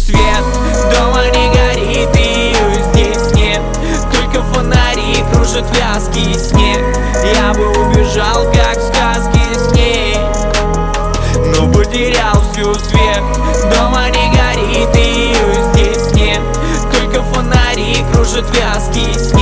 свет. Дома не горит, и ее здесь нет. Только фонари кружат вязкий снег. Я бы убежал, как в сказке с ней, но потерял всю свет. Дома не горит, и ее здесь нет. Только фонари кружат вязкий снег.